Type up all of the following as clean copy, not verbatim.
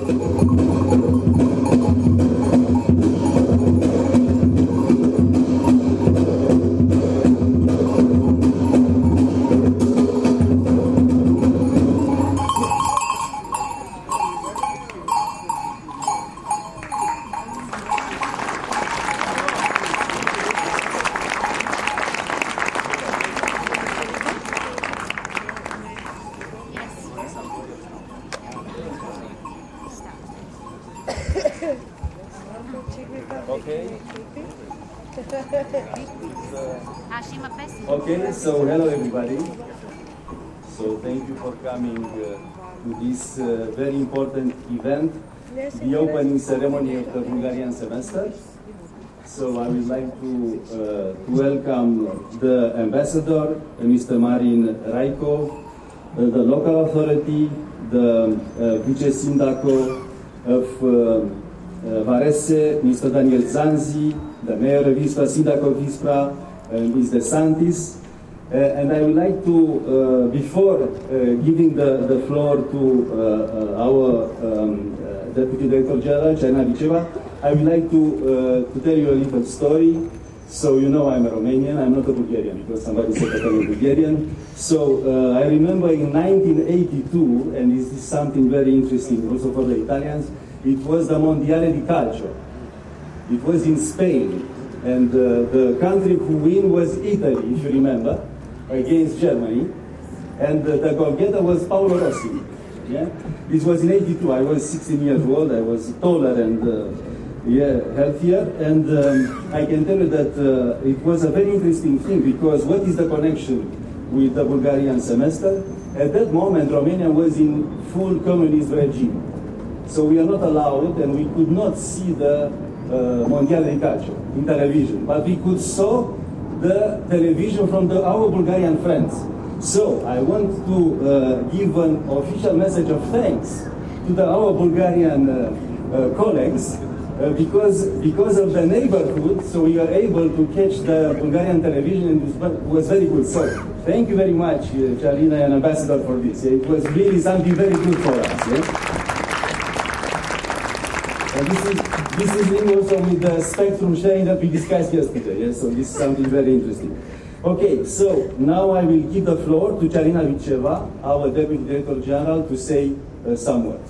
Okay, so hello everybody. So thank you for coming to this very important event, the opening ceremony of the Bulgarian semester. So I would like to welcome the ambassador, Mr. Marin Raikov, the local authority, the Vice Sindaco of Varese, Mr. Daniel Zanzi, the Mayor of Ispra, Sindaco of Ispra, Ms. DeSantis. And I would like to, before giving the floor to our Deputy Director General, Charina Viceva, I would like to tell you a little story. So you know I'm a Romanian, I'm not a Bulgarian, because somebody said that I'm a Bulgarian. So I remember in 1982, and this is something very interesting also for the Italians, it was the Mondiale di Calcio. It was in Spain, and the country who won was Italy, if you remember, against Germany, and the goalkeeper was Paolo Rossi. Yeah? This was in 82, I was 16 years old, I was taller and healthier, and I can tell you that it was a very interesting thing, because what is the connection with the Bulgarian semester? At that moment, Romania was in full communist regime. So we are not allowed, and we could not see the Mondiale di Calcio in television, but we could saw the television from our Bulgarian friends. So I want to give an official message of thanks to our Bulgarian colleagues, because of the neighborhood, so we are able to catch the Bulgarian television, and it was very good. So thank you very much, Charina and Ambassador, for this. It was really something very good for us. Yeah? And this is linked also with the spectrum sharing that we discussed yesterday. Yes? So this is something very interesting. Okay, so now I will give the floor to Charina Viceva, our Deputy Director General, to say some words.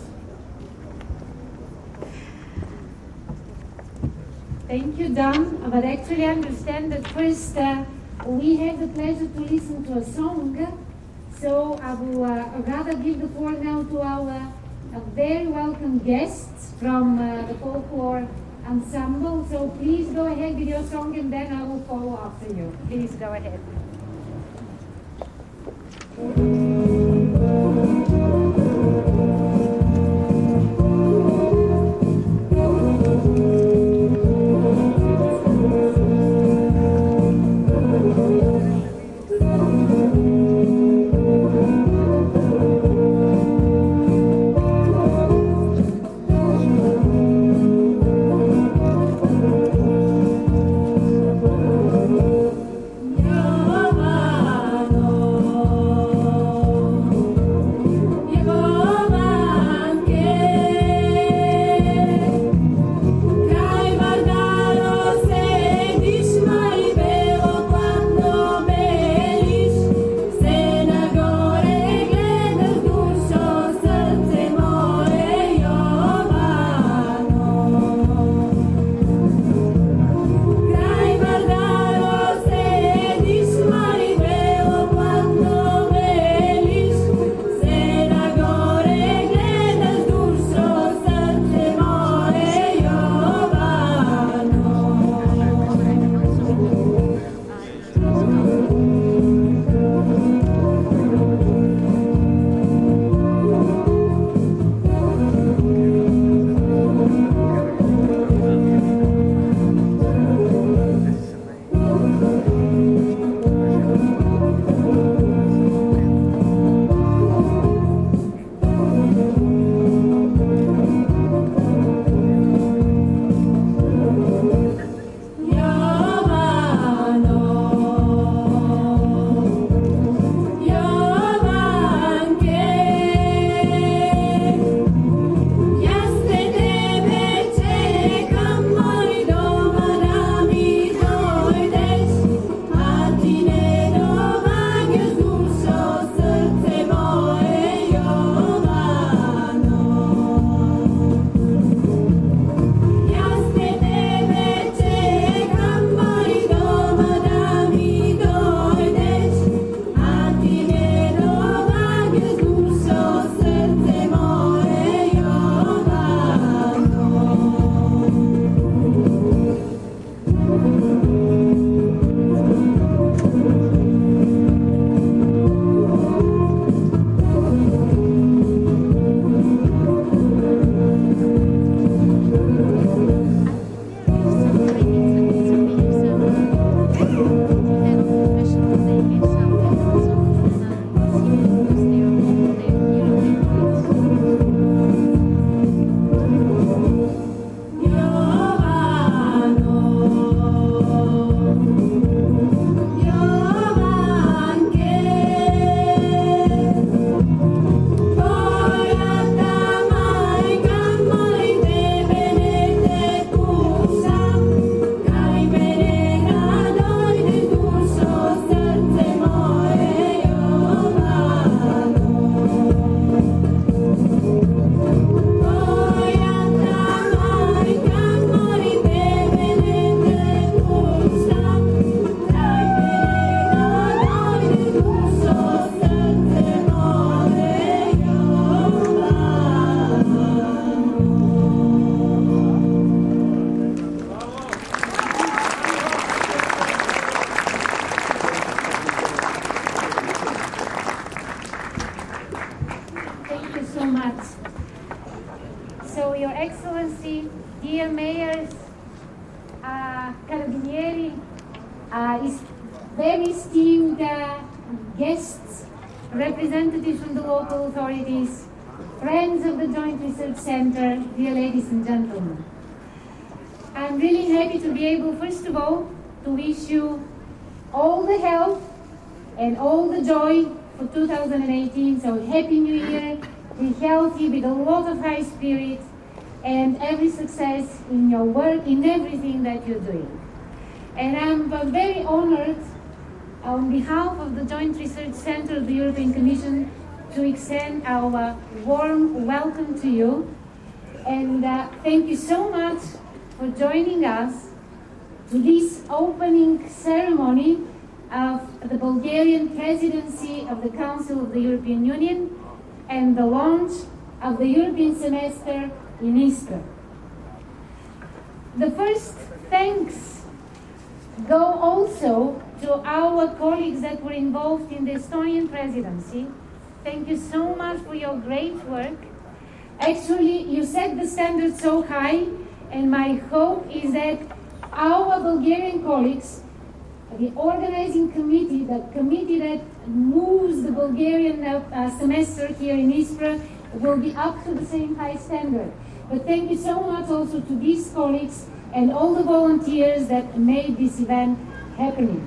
Thank you, Don. But actually, I understand that first we had the pleasure to listen to a song. So I will rather give the floor now to our very welcome guests from the folklore ensemble. So please go ahead with your song, and then I will follow after you. Please go ahead. No. So, Your Excellency, dear mayors, Carabinieri, very esteemed guests, representatives from the local authorities, friends of the Joint Research Center, dear ladies and gentlemen. I'm really happy to be able, first of all, to wish you all the health and all the joy for 2018. So Happy New Year, be healthy with a lot of high spirit and every success in your work, in everything that you're doing. And I'm very honored on behalf of the Joint Research Center of the European Commission to extend our warm welcome to you. And thank you so much for joining us to this opening ceremony of the Bulgarian presidency of the Council of the European Union and the launch of the European semester in Ispra. The first thanks go also to our colleagues that were involved in the Estonian presidency. Thank you so much for your great work. Actually, you set the standard so high, and my hope is that our Bulgarian colleagues, the organizing committee, the committee that moves the Bulgarian semester here in Ispra, will be up to the same high standard. But thank you so much also to these colleagues and all the volunteers that made this event happening.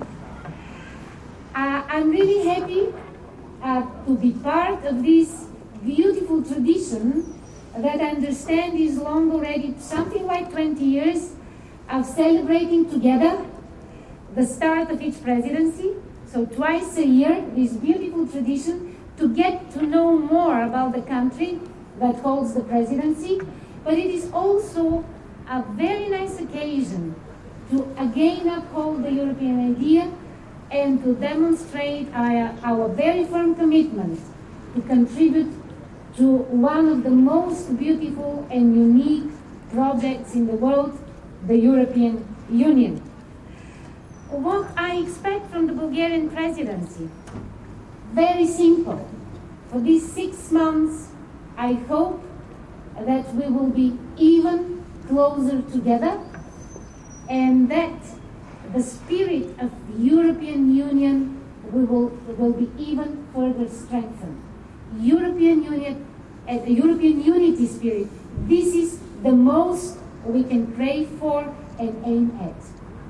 I'm really happy to be part of this beautiful tradition that I understand is long already, something like 20 years of celebrating together the start of each presidency. So twice a year, this beautiful tradition to get to know more about the country that holds the presidency. But it is also a very nice occasion to again uphold the European idea and to demonstrate our very firm commitment to contribute to one of the most beautiful and unique projects in the world, the European Union. What I expect from the Bulgarian presidency? Very simple. For these 6 months, I hope that we will be even closer together and that the spirit of the European Union will be even further strengthened. European Union and the European unity spirit, this is the most we can pray for and aim at.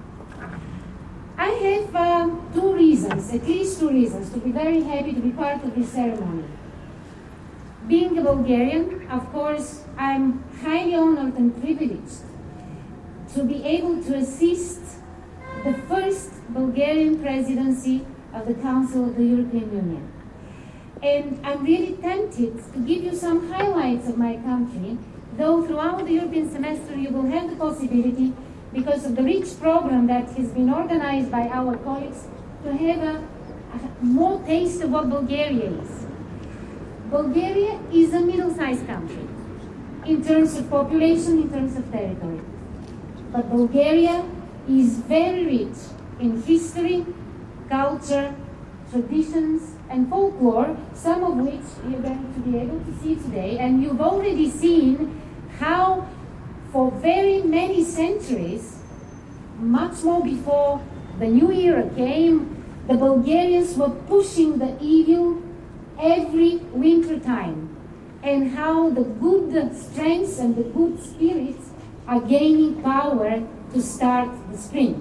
I have 2 reasons, at least 2 reasons, to be very happy to be part of this ceremony. Being a Bulgarian, of course, I'm highly honored and privileged to be able to assist the first Bulgarian presidency of the Council of the European Union. And I'm really tempted to give you some highlights of my country, though throughout the European semester you will have the possibility, because of the rich program that has been organized by our colleagues, to have a more taste of what Bulgaria is. Bulgaria is a middle-sized country in terms of population, in terms of territory. But Bulgaria is very rich in history, culture, traditions, and folklore, some of which you're going to be able to see today. And you've already seen how for very many centuries, much more before the new era came, the Bulgarians were pushing the evil every winter time, and how the good strengths and the good spirits are gaining power to start the spring.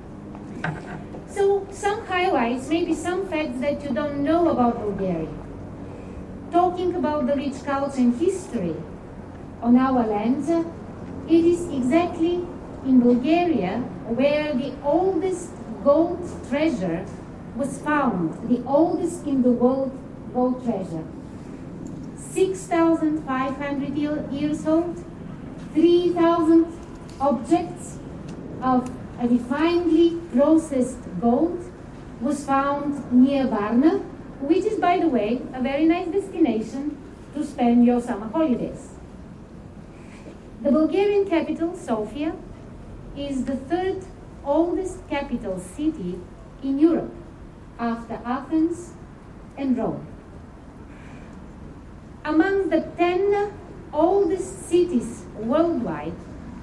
So some highlights, maybe some facts that you don't know about Bulgaria. Talking about the rich culture and history on our land, it is exactly in Bulgaria where the oldest gold treasure was found, the oldest in the world gold treasure. 6,500 years old, 3,000 objects of a refinedly processed gold was found near Varna, which is, by the way, a very nice destination to spend your summer holidays. The Bulgarian capital, Sofia, is the 3rd oldest capital city in Europe, after Athens and Rome. Among the 10 oldest cities worldwide,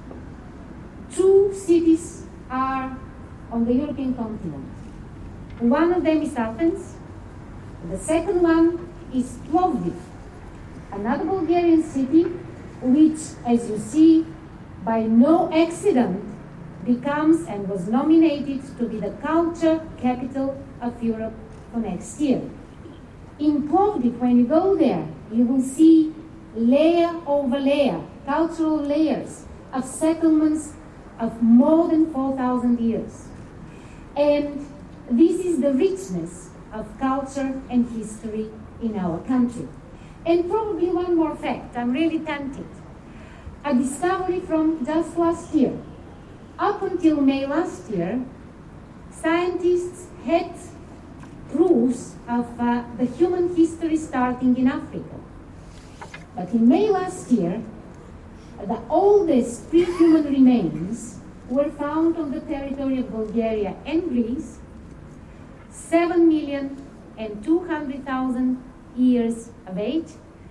2 cities are on the European continent. One of them is Athens. The second one is Plovdiv, another Bulgarian city which, as you see, by no accident becomes and was nominated to be the culture capital of Europe for next year. In Plovdiv, when you go there, you will see layer over layer, cultural layers of settlements of more than 4,000 years. And this is the richness of culture and history in our country. And probably one more fact, I'm really tempted. A discovery from just last year. Up until May last year, scientists had proofs of the human history starting in Africa. But in May last year, the oldest pre-human remains were found on the territory of Bulgaria and Greece, 7,200,000 years of age,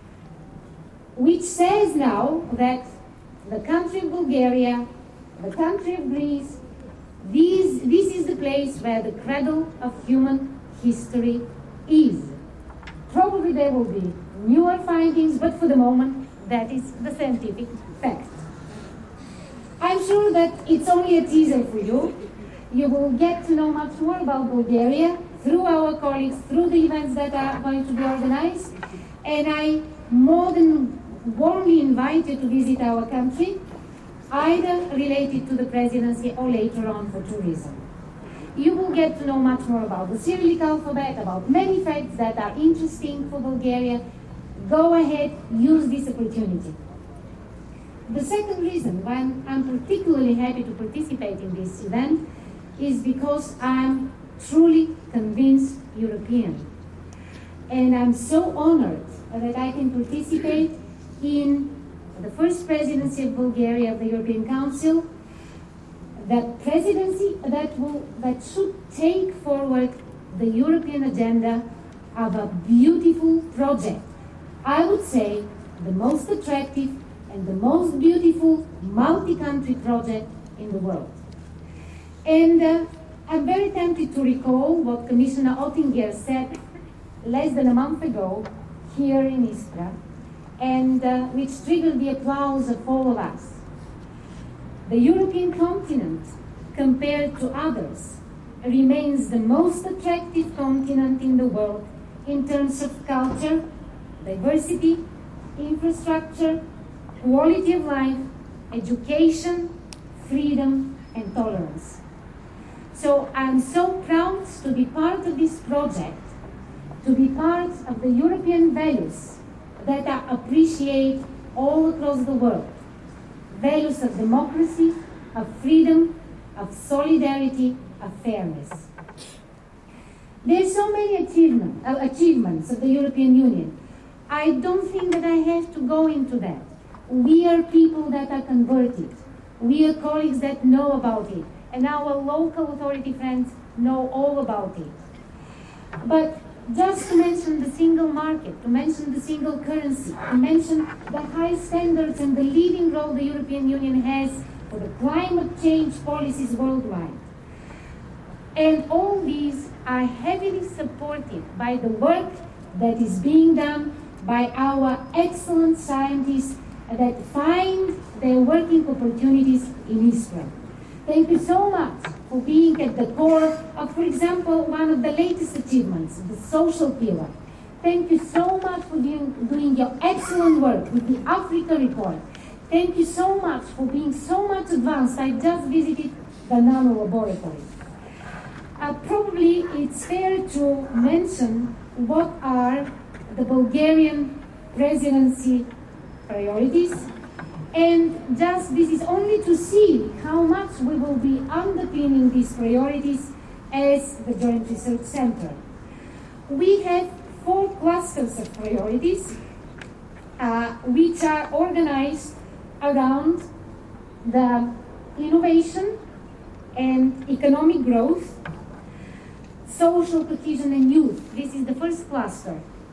which says now that the country of Bulgaria, the country of Greece, this is the place where the cradle of human history is. Probably there will be newer findings, but for the moment, that is the scientific fact. I'm sure that it's only a teaser for you. You will get to know much more about Bulgaria through our colleagues, through the events that are going to be organized. And I more than warmly invite you to visit our country, either related to the presidency or later on for tourism. You will get to know much more about the Cyrillic alphabet, about many facts that are interesting for Bulgaria. Go ahead, use this opportunity. The second reason why I'm particularly happy to participate in this event is because I'm truly convinced European. And I'm so honored that I can participate in the first presidency of Bulgaria of the European Council, that presidency that should take forward the European agenda of a beautiful project. I would say the most attractive and the most beautiful multi-country project in the world. And I'm very tempted to recall what Commissioner Oettinger said less than a month ago here in Iskra, and which triggered the applause of all of us. The European continent, compared to others, remains the most attractive continent in the world in terms of culture, diversity, infrastructure, quality of life, education, freedom, and tolerance. So I'm so proud to be part of this project, to be part of the European values that I appreciate all across the world. Values of democracy, of freedom, of solidarity, of fairness. There are so many achievements of the European Union. I don't think that I have to go into that. We are people that are converted. We are colleagues that know about it. And our local authority friends know all about it. But just to mention the single market, to mention the single currency, to mention the high standards and the leading role the European Union has for the climate change policies worldwide. And all these are heavily supported by the work that is being done by our excellent scientists that find their working opportunities in Israel. Thank you so much for being at the core of, for example, one of the latest achievements, the social pillar. Thank you so much for doing your excellent work with the Africa report. Thank you so much for being so much advanced. I just visited the Nano laboratory. Probably it's fair to mention what are the Bulgarian presidency priorities. And just this is only to see how much we will be underpinning these priorities as the Joint Research Center. We have 4 clusters of priorities which are organized around the innovation and economic growth, social cohesion and youth. This is the first cluster.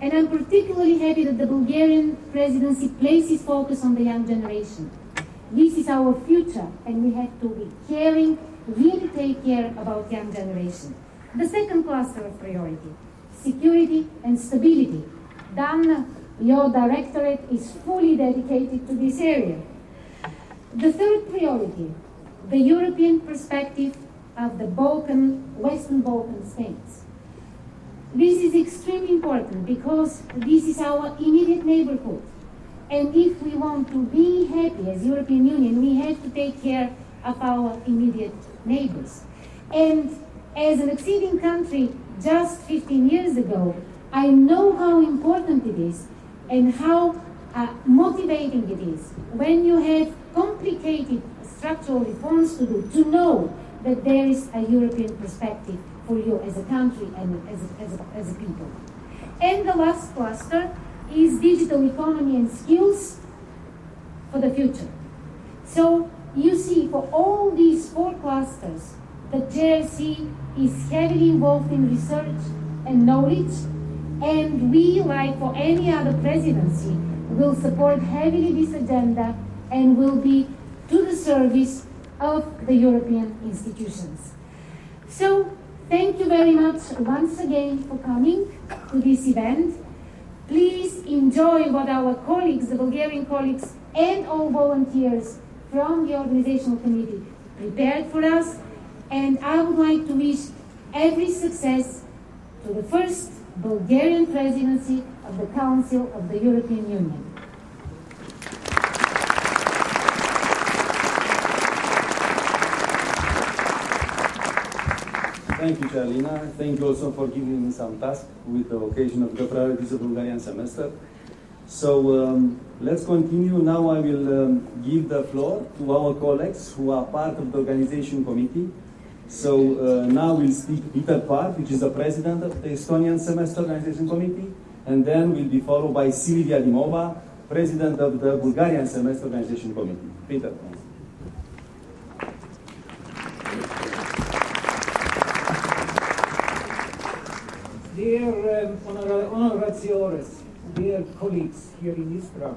And I'm particularly happy that the Bulgarian presidency places focus on the young generation. This is our future, and we have to be caring, really take care about young generation. The second cluster of priority, security and stability. Dan, your directorate is fully dedicated to this area. The third priority, the European perspective of the Western Balkan states. This is extremely important because this is our immediate neighborhood. And if we want to be happy as European Union, we have to take care of our immediate neighbors. And as an acceding country just 15 years ago, I know how important it is and how motivating it is when you have complicated structural reforms to do, to know that there is a European perspective for you as a country and as a people. And the last cluster is digital economy and skills for the future. So you see, for all these four clusters, the JRC is heavily involved in research and knowledge, and we, like for any other presidency, will support heavily this agenda and will be to the service of the European institutions. So, thank you very much once again for coming to this event. Please enjoy what our colleagues, the Bulgarian colleagues, and all volunteers from the organizational committee prepared for us. And I would like to wish every success to the first Bulgarian presidency of the Council of the European Union. Thank you, Charlina. Thank you also for giving me some task with the occasion of the priorities of Bulgarian semester. So let's continue. Now I will give the floor to our colleagues who are part of the organization committee. So now will speak Peter Park, which is the president of the Estonian Semester Organization Committee, and then will be followed by Silvia Dimova, president of the Bulgarian Semester Organization Committee. Peter, please. Dear honoratores, dear colleagues here in Ispra,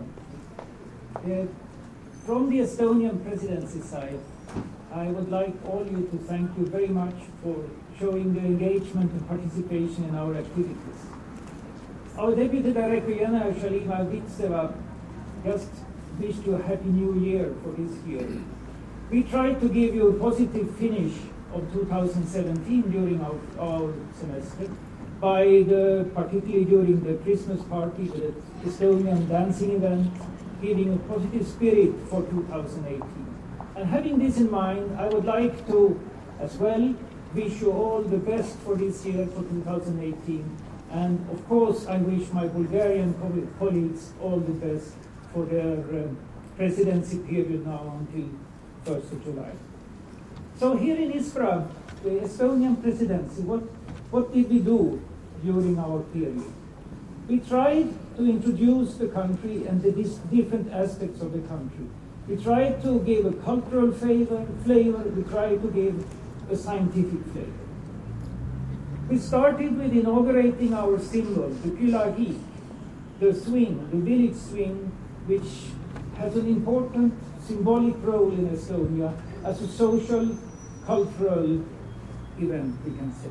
from the Estonian presidency side, I would like all you to thank you very much for showing the engagement and participation in our activities. Our Deputy Director, Yana Shalima Vitseva, just wished you a happy new year for this year. We tried to give you a positive finish of 2017 during our semester, particularly during the Christmas party, the Estonian dancing event, giving a positive spirit for 2018. And having this in mind, I would like to, as well, wish you all the best for this year, for 2018. And of course, I wish my Bulgarian colleagues all the best for their presidency period now until 1st of July. So here in Ispra, the Estonian presidency, what did we do during our period? We tried to introduce the country and the different aspects of the country. We tried to give a cultural flavor, we tried to give a scientific flavor. We started with inaugurating our symbol, the Külahik, the swing, the village swing, which has an important symbolic role in Estonia as a social, cultural event, we can say.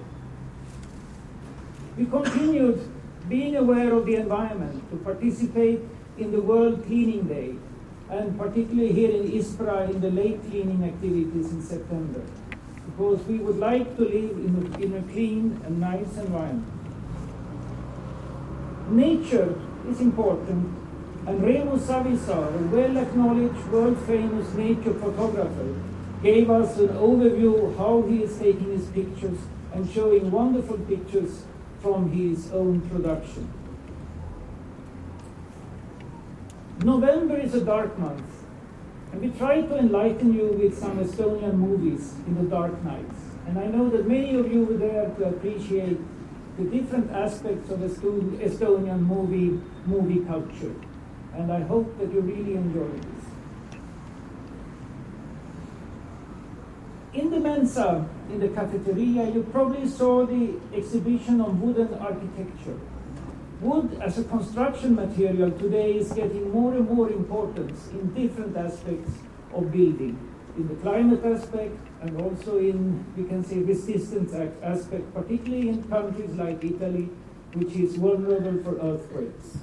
We continued being aware of the environment to participate in the World Cleaning Day, and particularly here in Ispra in the lake cleaning activities in September, because we would like to live in a clean and nice environment. Nature is important, and Reimo Savisaar, a well-acknowledged, world-famous nature photographer, gave us an overview of how he is taking his pictures and showing wonderful pictures from his own production. November is a dark month, and we try to enlighten you with some Estonian movies in the dark nights. And I know that many of you were there to appreciate the different aspects of Estonian movie culture. And I hope that you really enjoy this. In the Mensa, in the cafeteria, you probably saw the exhibition on wooden architecture. Wood as a construction material today is getting more and more importance in different aspects of building, in the climate aspect and also in, we can say, resistance aspect, particularly in countries like Italy, which is vulnerable for earthquakes.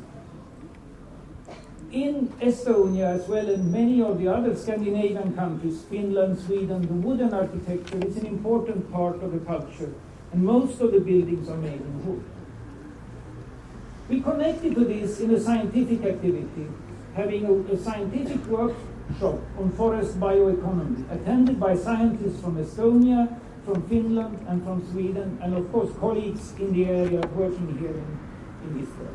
In Estonia, as well as many of the other Scandinavian countries, Finland, Sweden, the wooden architecture is an important part of the culture, and most of the buildings are made in wood. We connected to this in a scientific activity, having a scientific workshop on forest bioeconomy, attended by scientists from Estonia, from Finland, and from Sweden, and of course colleagues in the area working here in Israel.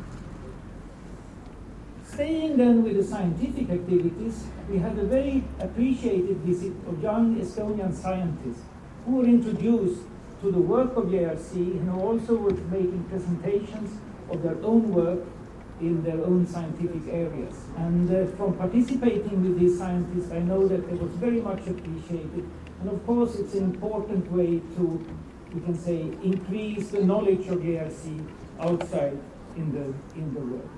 Staying then with the scientific activities, we had a very appreciated visit of young Estonian scientists who were introduced to the work of JRC and who also were making presentations of their own work in their own scientific areas. And from participating with these scientists, I know that it was very much appreciated. And of course, it's an important way to, we can say, increase the knowledge of JRC outside in the world.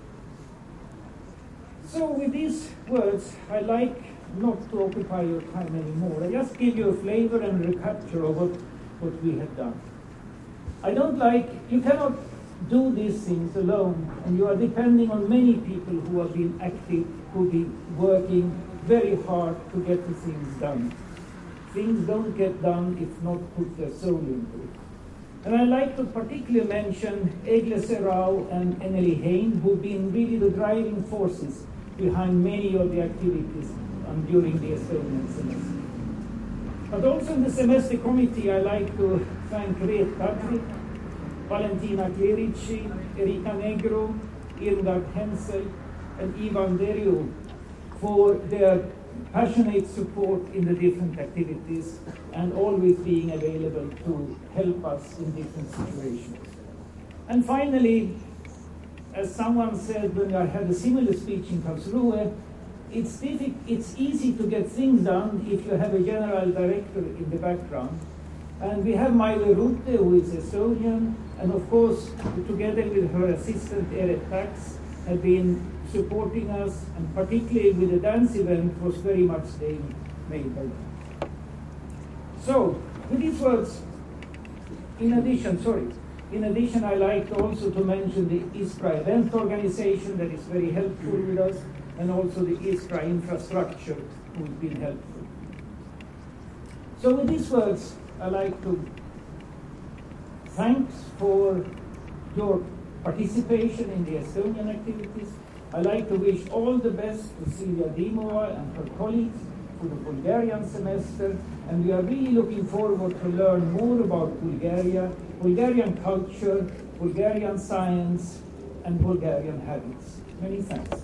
So with these words, I like not to occupy your time anymore. I just give you a flavor and recapture of what we have done. You cannot do these things alone, and you are depending on many people who have been active, who have been working very hard to get the things done. Things don't get done if not put their soul into it. And I'd like to particularly mention Egle Serau and Anneli Hein, who've been really the driving forces behind many of the activities during the Estonian semester. But also in the semester committee, I like to thank Reet Kadri, Valentina Clerici, Erika Negro, Irmgard Hensel, and Ivan Deriu for their passionate support in the different activities and always being available to help us in different situations. And finally, as someone said when I had a similar speech in Karlsruhe, it's easy to get things done if you have a general director in the background. And we have Maile Rutte, who is Estonian, and of course, together with her assistant Eret Tax, have been supporting us, and particularly with the dance event was very much made by them. So, with these words, in addition, I like also to mention the ISPRA event organization that is very helpful with us, and also the ISPRA infrastructure who's been helpful. So with these words, I like to thanks for your participation in the Estonian activities. I like to wish all the best to Silvia Dimova and her colleagues for the Bulgarian semester, and we are really looking forward to learn more about Bulgaria, Bulgarian culture, Bulgarian science, and Bulgarian habits. Many thanks.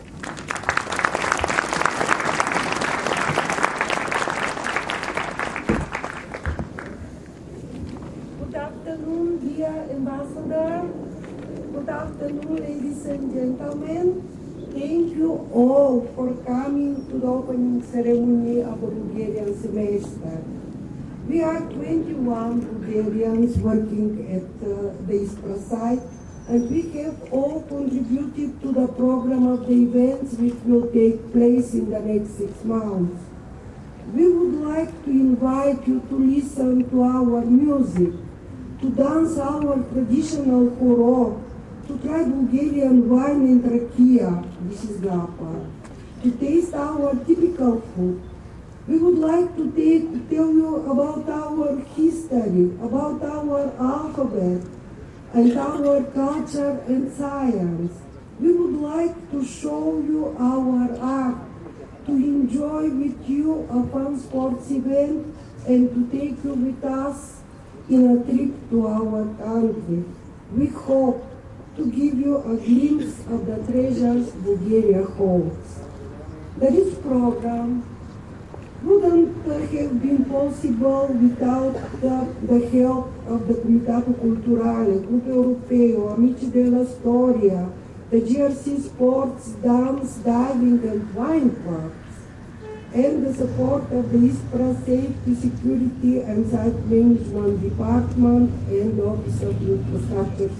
Good afternoon, dear Ambassador. Good afternoon, ladies and gentlemen. Thank you all for coming to the opening ceremony of the Bulgarian semester. We are 21 Bulgarians working at the ISPRA site, and we have all contributed to the program of the events which will take place in the next 6 months. We would like to invite you to listen to our music, to dance our traditional horror, to try Bulgarian wine and rakia, this is grappa, to taste our typical food. We would like to tell you about our history, about our alphabet, and our culture and science. We would like to show you our art, to enjoy with you a fun sports event, and to take you with us in a trip to our country. We hope to give you a glimpse of the treasures Bulgaria holds. This program wouldn't have been possible without the help of the Comitato Culturale, Club Europeo, Amici della Storia, the GRC Sports, Dance, Diving and Wine Clubs, and the support of the ISPRA Safety, Security and Site Management Department and the Office of Infrastructure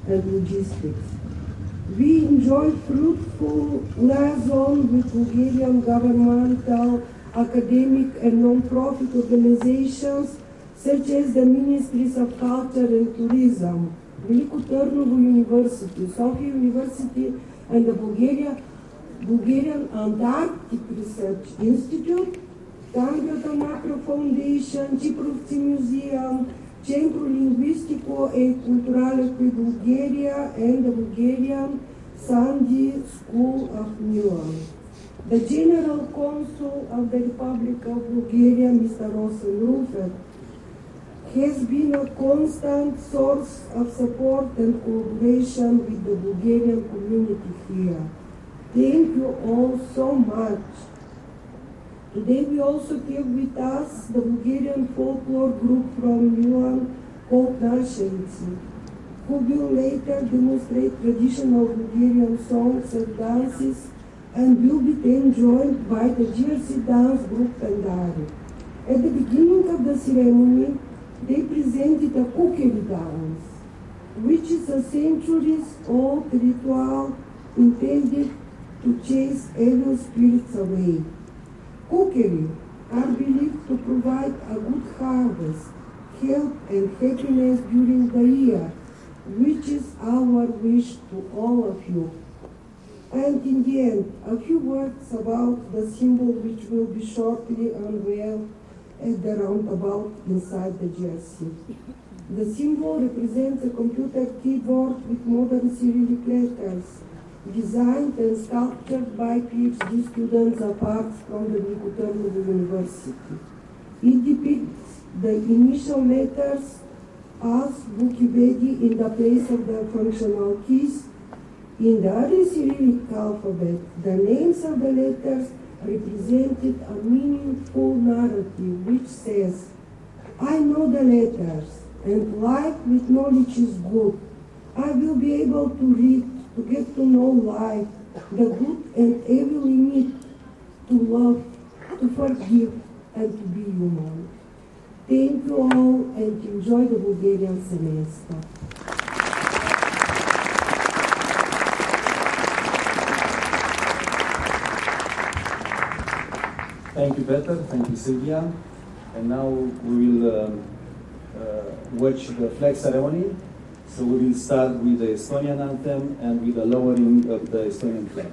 and logistics. We enjoy fruitful liaison with Bulgarian governmental, academic and non-profit organizations such as the Ministries of Culture and Tourism, Veliko Trnovo University, Sofia University, and the Bulgarian Antarctic Research Institute, Tangrata Macro Foundation, Ciprovci Museum, Centrul Linguistico e Culturale qui Bulgaria, and the Bulgarian Sandy School of Milan. The General Consul of the Republic of Bulgaria, Mr. Rosen Rufet, has been a constant source of support and cooperation with the Bulgarian community here. Thank you all so much. Today we also have with us the Bulgarian folklore group from Milan called Nashenci, who will later demonstrate traditional Bulgarian songs and dances and will be then joined by the GRC dance group Pendari. At the beginning of the ceremony, they presented a kukeri dance, which is a centuries-old ritual intended to chase evil spirits away. Kukeri are believed to provide a good harvest, health and happiness during the year, which is our wish to all of you. And in the end, a few words about the symbol which will be shortly unveiled at the roundabout inside the GRC. The symbol represents a computer keyboard with modern Cyrillic letters, designed and sculptured by PhD students apart from the Veliko Trnovo University. It depicts the initial letters as Bukivedi in the place of the functional keys. In the early Cyrillic alphabet, the names of the letters represented a meaningful narrative which says, I know the letters, and life with knowledge is good. I will be able to read, to get to know life, the good and evil in it, to love, to forgive, and to be human. Thank you all and enjoy the Bulgarian semester. Thank you, Peter. Thank you, Sylvia. And now we will watch the flag ceremony. So we will start with the Estonian anthem and with the lowering of the Estonian flag.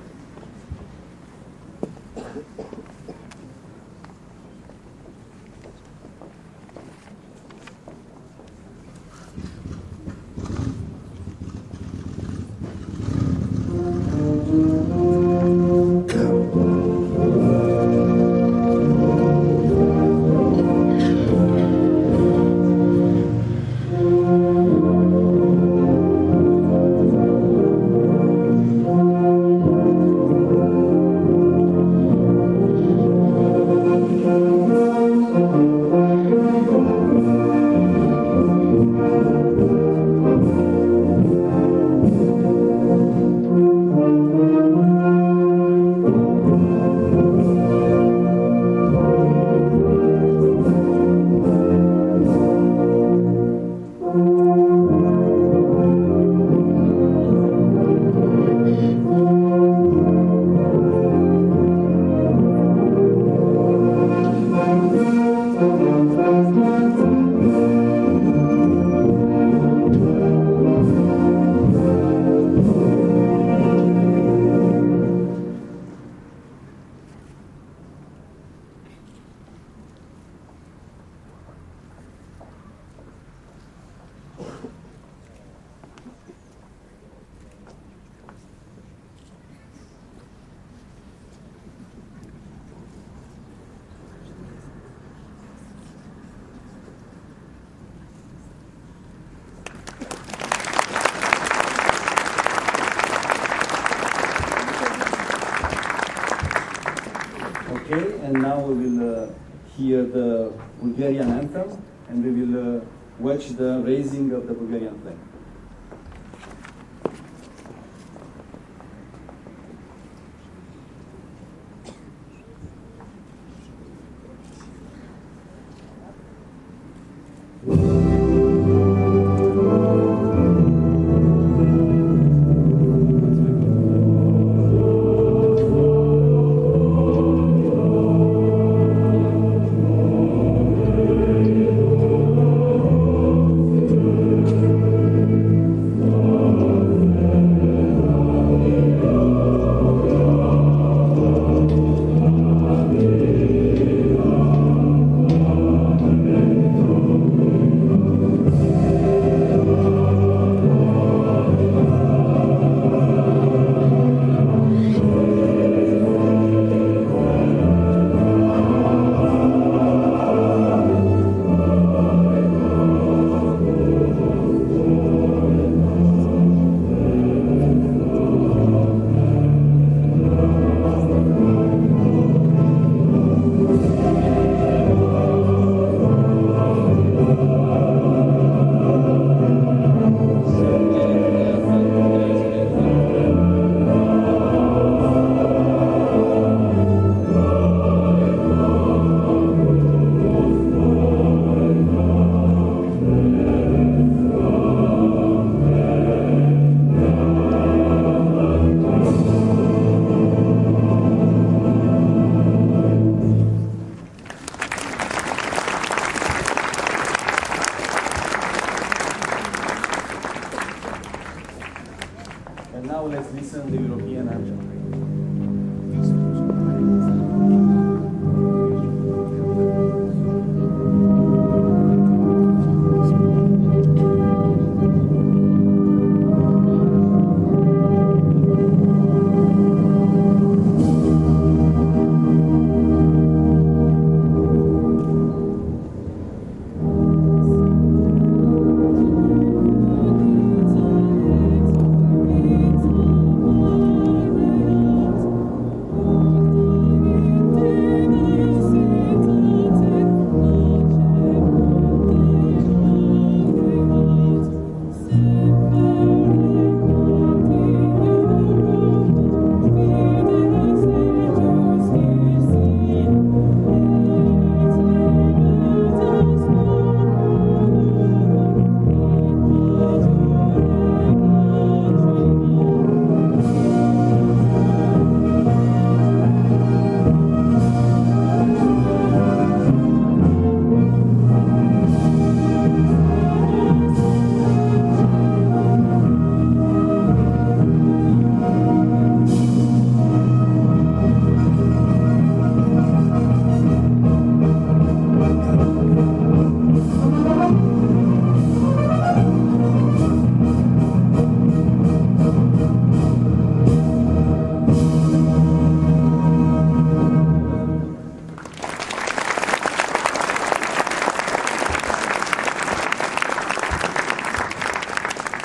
Okay, and now we will hear the Bulgarian anthem, and we will watch the raising of the Bulgarian flag.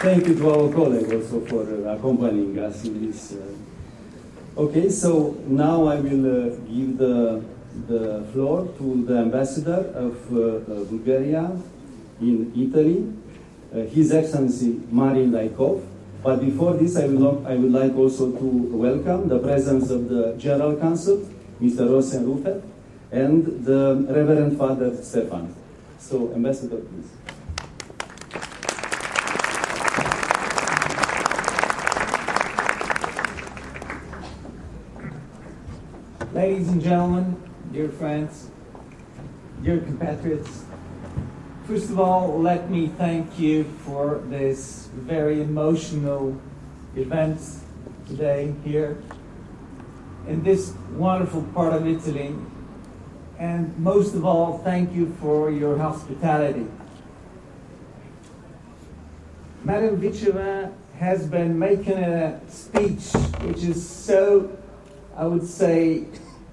thank you to our colleague also for accompanying us in this. Okay, so now I will give the floor to the ambassador of Bulgaria in Italy, His Excellency Marin Laikov. But before this, I would like also to welcome the presence of the General Counsel, Mr. Rosen Rufet, and the Reverend Father Stefan. So, Ambassador, please. Ladies and gentlemen, dear friends, dear compatriots, first of all, let me thank you for this very emotional event today here in this wonderful part of Italy. And most of all, thank you for your hospitality. Madam Vicheva has been making a speech which is so, I would say,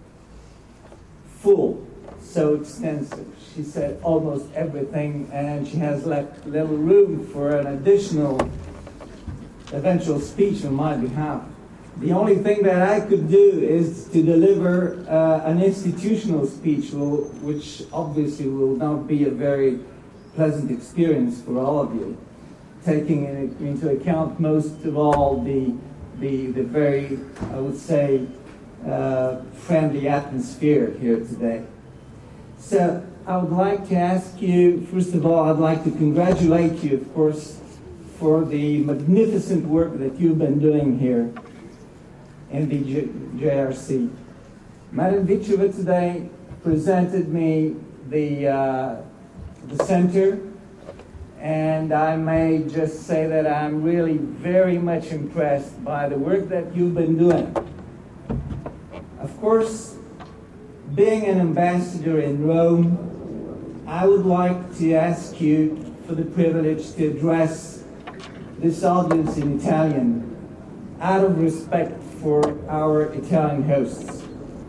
full, so extensive. She said almost everything, and she has left little room for an additional eventual speech on my behalf. The only thing that I could do is to deliver an institutional speech, which obviously will not be a very pleasant experience for all of you, taking into account most of all the very, I would say, friendly atmosphere here today. So I would like to ask you, first of all, I'd like to congratulate you, of course, for the magnificent work that you've been doing here in the JRC. Madam Vicheva today presented me the center, and I may just say that I'm really very much impressed by the work that you've been doing. Of course, being an ambassador in Rome, I would like to ask you for the privilege to address this audience in Italian, out of respect for our Italian hosts.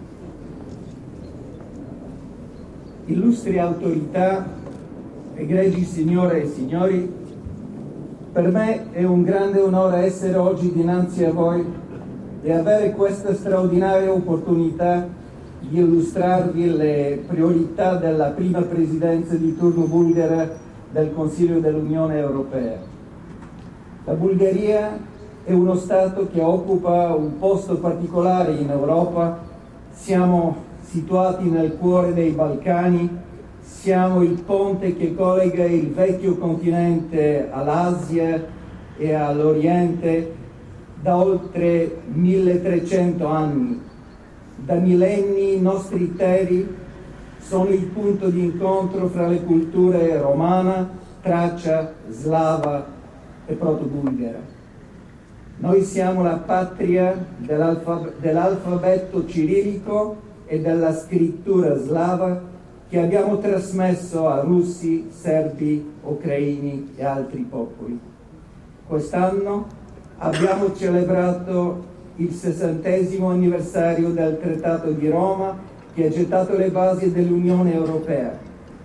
Illustri autorità, egregi signore e signori, per me è un grande onore essere oggi dinanzi a voi e avere questa straordinaria opportunità di illustrarvi le priorità della prima presidenza di turno bulgara del Consiglio dell'Unione Europea. La Bulgaria è uno Stato che occupa un posto particolare in Europa, siamo situati nel cuore dei Balcani, siamo il ponte che collega il vecchio continente all'Asia e all'Oriente da oltre 1300 anni. Da millenni i nostri terri sono il punto di incontro fra le culture romana, tracia, slava e proto-bulgara. Noi siamo la patria dell'alfabeto cirillico e della scrittura slava che abbiamo trasmesso a russi, serbi, ucraini e altri popoli. Quest'anno abbiamo celebrato il 60° anniversario del Trattato di Roma che ha gettato le basi dell'Unione Europea.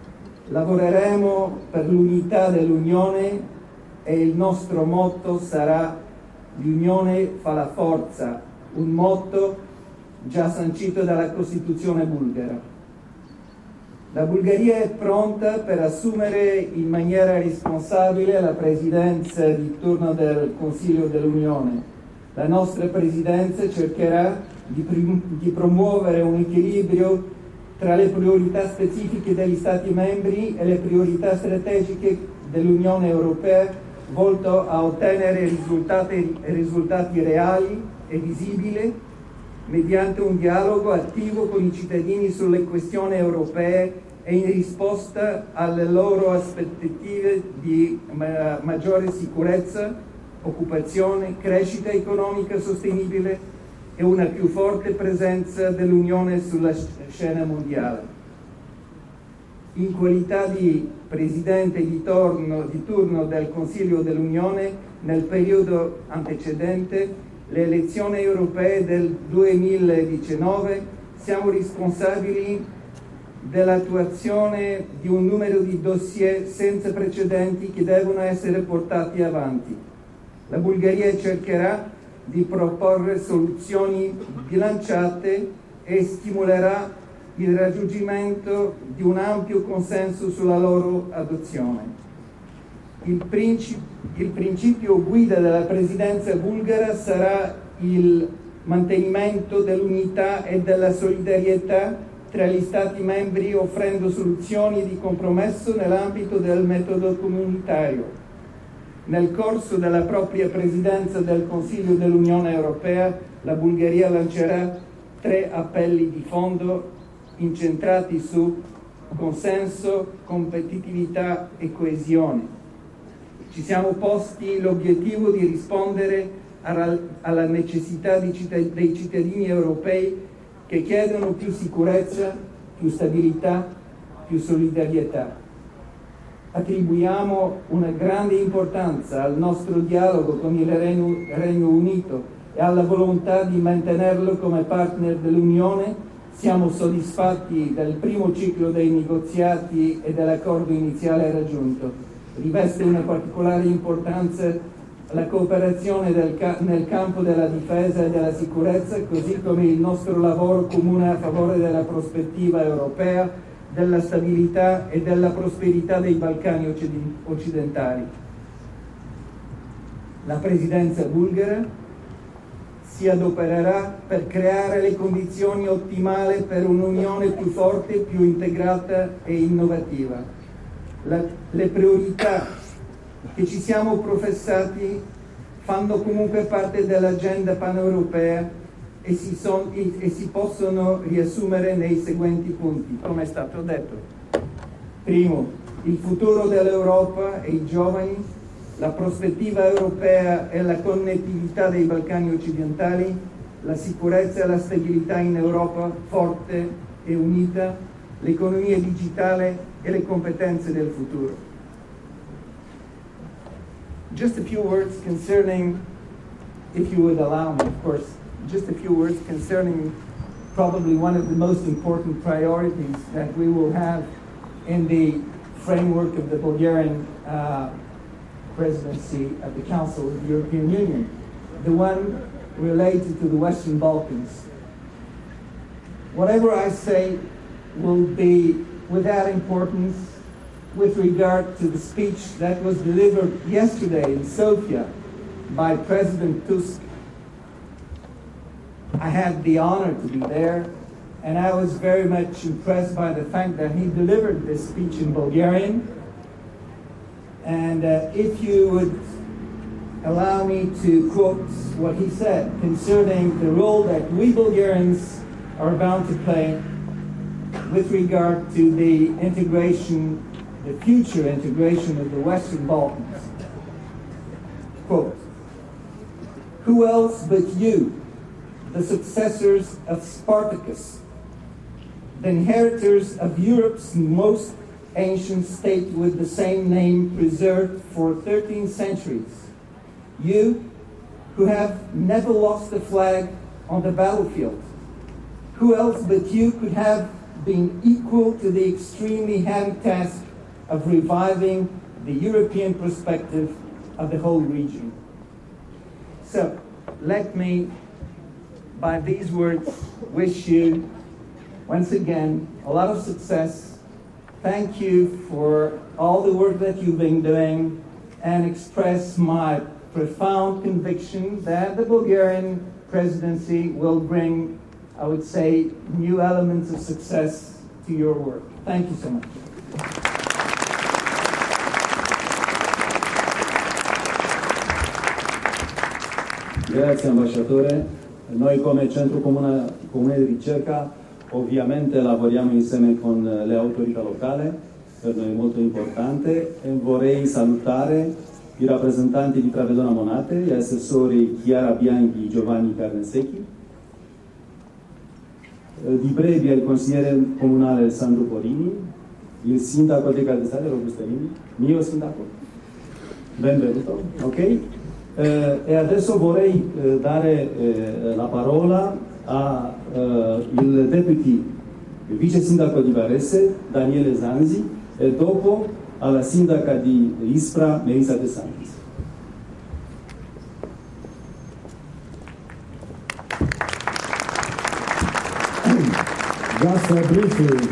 Lavoreremo per l'unità dell'Unione e il nostro motto sarà "L'Unione fa la forza", un motto già sancito dalla Costituzione bulgara. La Bulgaria è pronta per assumere in maniera responsabile la presidenza di turno del Consiglio dell'Unione. La nostra presidenza cercherà di promuovere un equilibrio tra le priorità specifiche degli Stati membri e le priorità strategiche dell'Unione Europea volto a ottenere risultati reali e visibili mediante un dialogo attivo con i cittadini sulle questioni europee e in risposta alle loro aspettative di maggiore sicurezza, occupazione, crescita economica sostenibile e una più forte presenza dell'Unione sulla scena mondiale. In qualità di Presidente di turno del Consiglio dell'Unione, nel periodo antecedente le elezioni europee del 2019, siamo responsabili dell'attuazione di un numero di dossier senza precedenti che devono essere portati avanti. La Bulgaria cercherà di proporre soluzioni bilanciate e stimolerà il raggiungimento di un ampio consenso sulla loro adozione. Il principio guida della presidenza bulgara sarà il mantenimento dell'unità e della solidarietà tra gli Stati membri, offrendo soluzioni di compromesso nell'ambito del metodo comunitario. Nel corso della propria presidenza del Consiglio dell'Unione Europea, la Bulgaria lancerà 3 appelli di fondo incentrati su consenso, competitività e coesione. Ci siamo posti l'obiettivo di rispondere alla necessità dei cittadini europei che chiedono più sicurezza, più stabilità, più solidarietà. Attribuiamo una grande importanza al nostro dialogo con il Regno Unito e alla volontà di mantenerlo come partner dell'Unione. Siamo soddisfatti del primo ciclo dei negoziati e dell'accordo iniziale raggiunto. Riveste una particolare importanza la cooperazione nel campo della difesa e della sicurezza, così come il nostro lavoro comune a favore della prospettiva europea, della stabilità e della prosperità dei Balcani occidentali. La presidenza bulgara si adopererà per creare le condizioni ottimali per un'unione più forte, più integrata e innovativa. Le priorità che ci siamo professati fanno comunque parte dell'agenda paneuropea e si possono riassumere nei seguenti punti, come è stato detto. Primo, il futuro dell'Europa e i giovani, la prospettiva europea e la connettività dei Balcani occidentali, la sicurezza e la stabilità in Europa forte e unita, l'economia digitale e le competenze del futuro. Just a few words concerning, if you would allow me, of course, just a few words concerning probably one of the most important priorities that we will have in the framework of the Bulgarian presidency of the Council of the European Union, the one related to the Western Balkans. Whatever I say will be without importance with regard to the speech that was delivered yesterday in Sofia by President Tusk. I had the honor to be there, and I was very much impressed by the fact that he delivered this speech in Bulgarian. And if you would allow me to quote what he said concerning the role that we Bulgarians are bound to play with regard to the integration, the future integration of the Western Balkans. Quote, "Who else but you, the successors of Spartacus, the inheritors of Europe's most ancient state with the same name preserved for 13 centuries, you who have never lost a flag on the battlefield, who else but you could have been equal to the extremely heavy task of reviving the European perspective of the whole region?" So, let me, by these words, wish you, once again, a lot of success. Thank you for all the work that you've been doing, and express my profound conviction that the Bulgarian presidency will bring, I would say, new elements of success to your work. Thank you so much. Grazie ambasciatore. Noi come Centro Comune di Ricerca ovviamente lavoriamo insieme con le autorità locali, per noi è molto importante, e vorrei salutare i rappresentanti di Pravedona Monate, gli assessori Chiara Bianchi e Giovanni Carnesecchi, di Brebbia il consigliere comunale Sandro Porini, il sindaco di Caldesalle Robusterini, mio sindaco, benvenuto, ok? E adesso vorrei dare la parola al deputy vice sindaco di Varese, Daniele Zanzi, e dopo alla sindaca di Ispra, Melissa De Santis. Just briefly,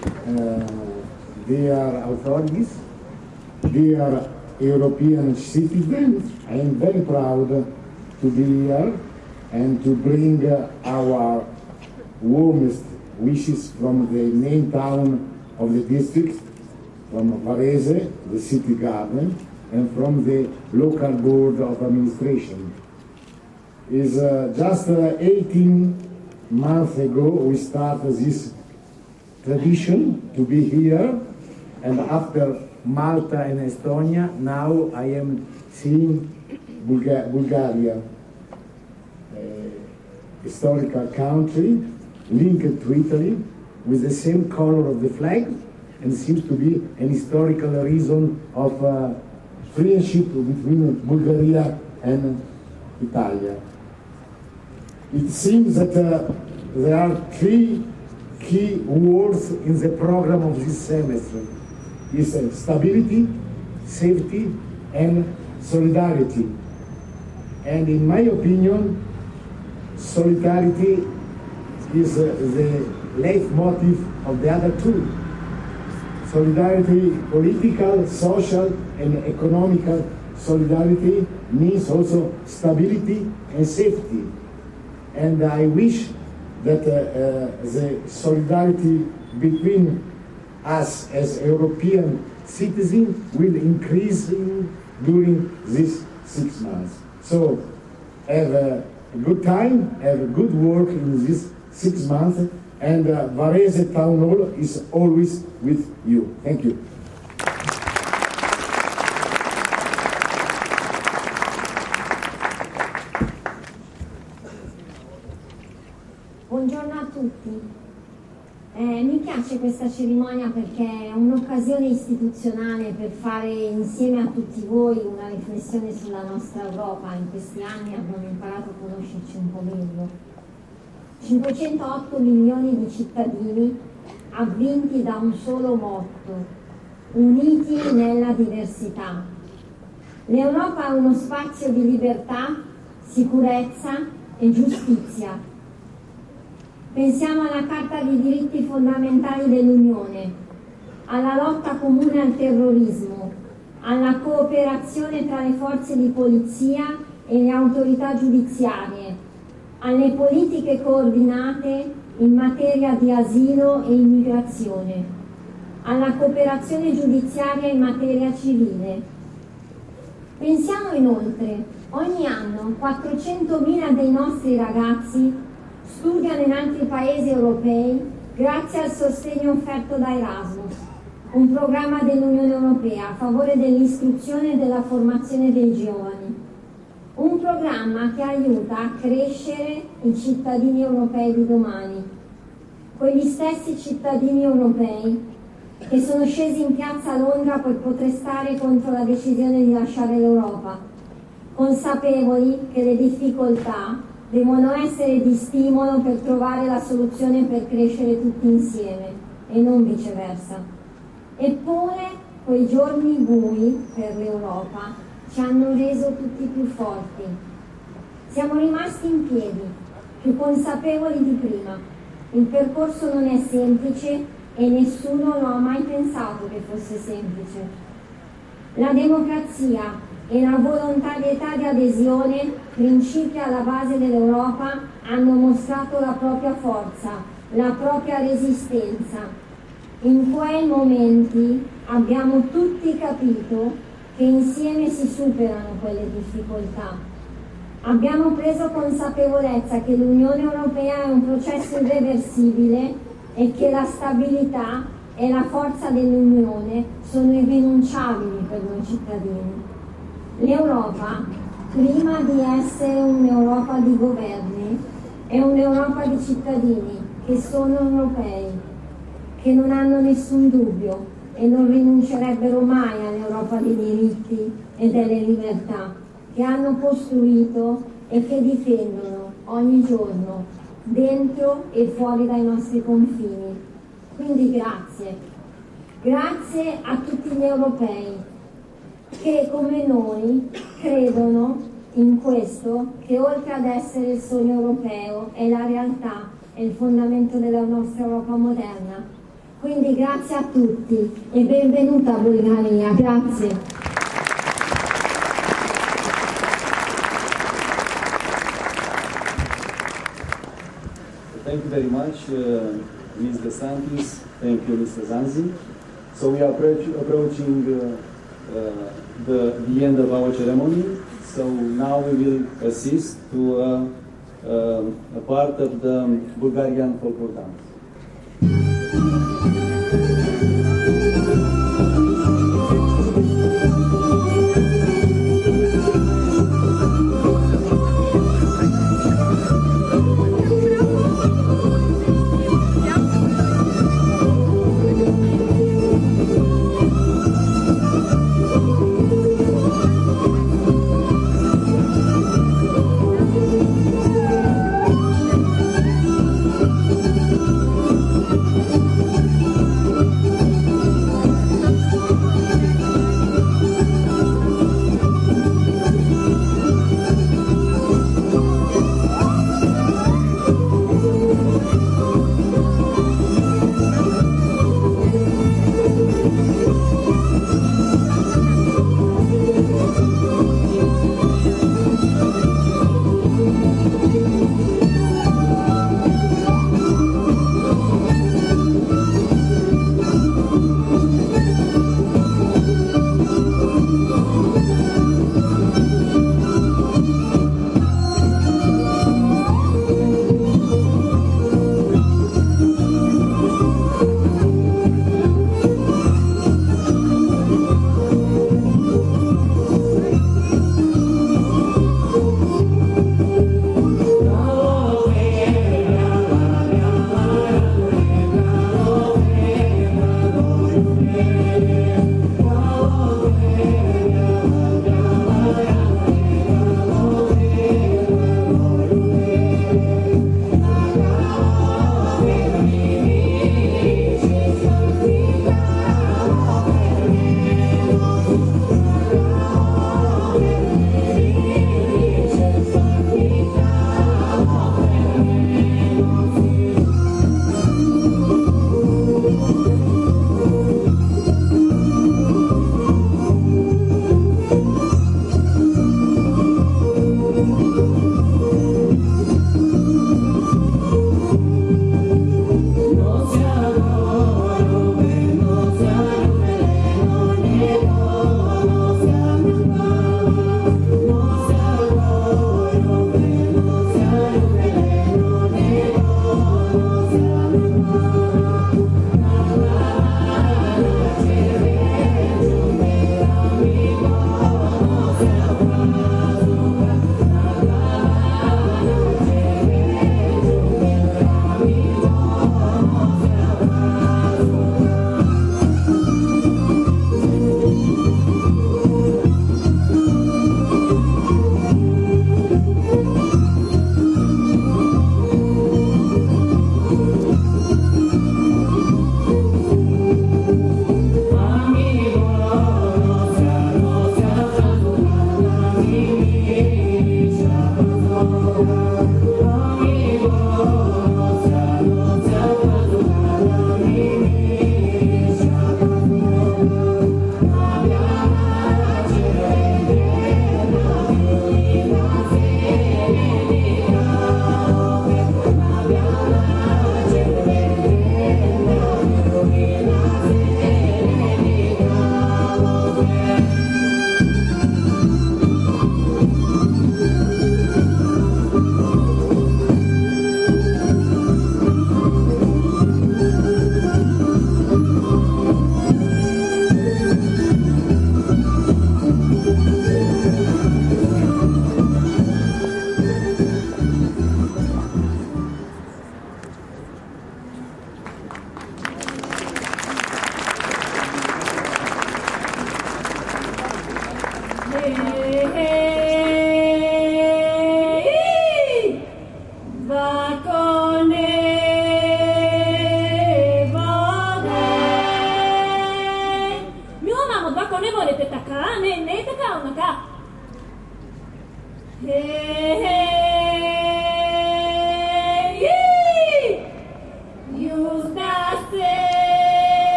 dear authorities, dear European citizens, I am very proud to be here and to bring our warmest wishes from the main town of the district, from Varese, the city garden, and from the local board of administration. Is just 18 months ago we started this tradition to be here, and after Malta and Estonia, now I am seeing Bulgaria, historical country linked to Italy with the same color of the flag, and seems to be an historical reason of friendship between Bulgaria and Italy. It seems that there are three key words in the program of this semester. Is stability, safety, and solidarity. And in my opinion, solidarity is the leitmotif of the other two. Solidarity, political, social, and economical solidarity means also stability and safety. And I wish that the solidarity between us as European citizens will increase during these 6 months. So have a good time, have a good work in these 6 months, and Varese Town Hall is always with you. Thank you. Buongiorno a tutti. Mi piace questa cerimonia perché è un'occasione istituzionale per fare insieme a tutti voi una riflessione sulla nostra Europa. In questi anni abbiamo imparato a conoscerci un po' meglio. 508 milioni di cittadini avvinti da un solo motto: uniti nella diversità. L'Europa è uno spazio di libertà, sicurezza e giustizia. Pensiamo alla Carta dei diritti fondamentali dell'Unione, alla lotta comune al terrorismo, alla cooperazione tra le forze di polizia e le autorità giudiziarie, alle politiche coordinate in materia di asilo e immigrazione, alla cooperazione giudiziaria in materia civile. Pensiamo inoltre, ogni anno 400.000 dei nostri ragazzi studiano in altri paesi europei grazie al sostegno offerto da Erasmus, un programma dell'Unione Europea a favore dell'istruzione e della formazione dei giovani. Un programma che aiuta a crescere i cittadini europei di domani, quegli stessi cittadini europei che sono scesi in piazza a Londra per protestare contro la decisione di lasciare l'Europa, consapevoli che le difficoltà devono essere di stimolo per trovare la soluzione per crescere tutti insieme e non viceversa. Eppure quei giorni bui per l'Europa ci hanno reso tutti più forti. Siamo rimasti in piedi, più consapevoli di prima. Il percorso non è semplice e nessuno lo ha mai pensato che fosse semplice. La democrazia e la volontarietà di adesione, principi alla base dell'Europa, hanno mostrato la propria forza, la propria resistenza. In quei momenti abbiamo tutti capito che insieme si superano quelle difficoltà. Abbiamo preso consapevolezza che l'Unione Europea è un processo irreversibile e che la stabilità e la forza dell'Unione sono irrinunciabili per noi cittadini. L'Europa, prima di essere un'Europa di governi, è un'Europa di cittadini che sono europei, che non hanno nessun dubbio e non rinuncerebbero mai all'Europa dei diritti e delle libertà, che hanno costruito e che difendono ogni giorno, dentro e fuori dai nostri confini. Quindi grazie. Grazie a tutti gli europei che come noi credono in questo, che oltre ad essere il sogno europeo è la realtà è il fondamento della nostra Europa moderna. Quindi grazie a tutti e benvenuta a Bulgaria, grazie. Thank you very much, Ms. DeSantis. Thank you, Mr. Zanzi. So we are approaching the end of our ceremony. So now we will assist to a part of the Bulgarian folklore dance.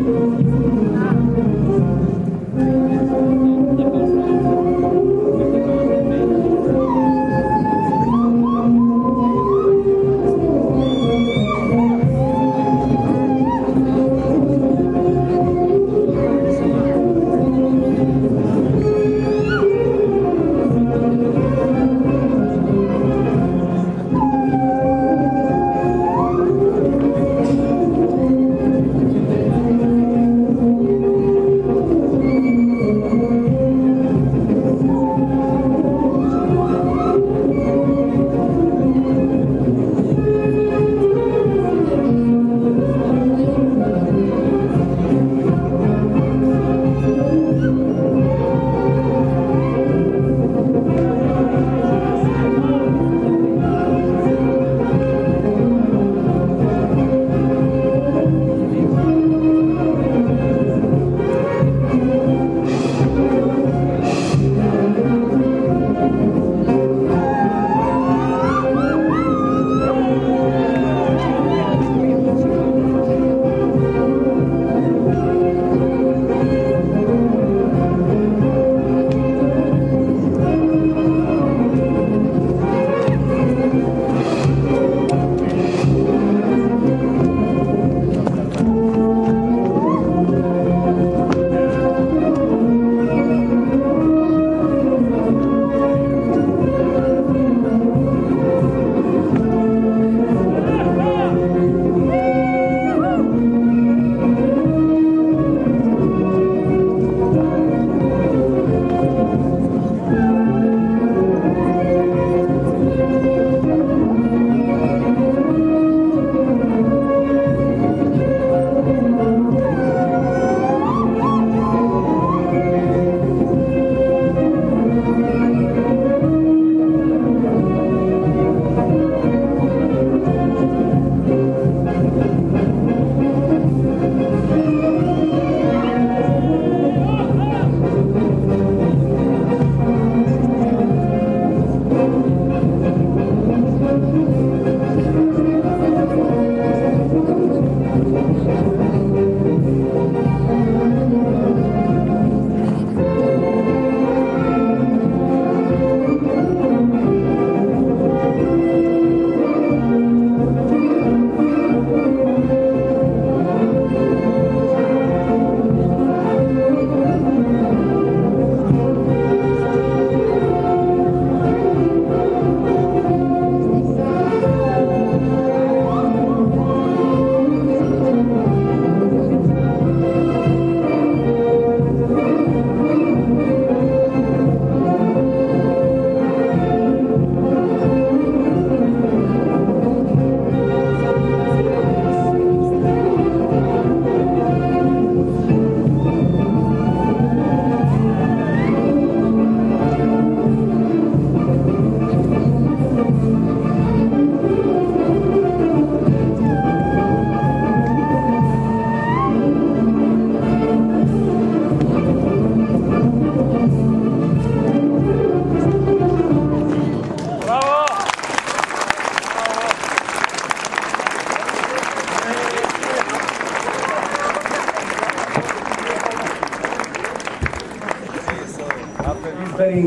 very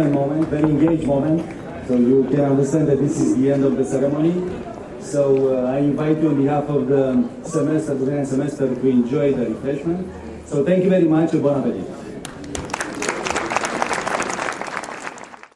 engaged moment. So you can understand that this is the end of the ceremony. So I invite you on behalf of the semester, the semester, to enjoy the refreshment. So thank you very much and bon appetit.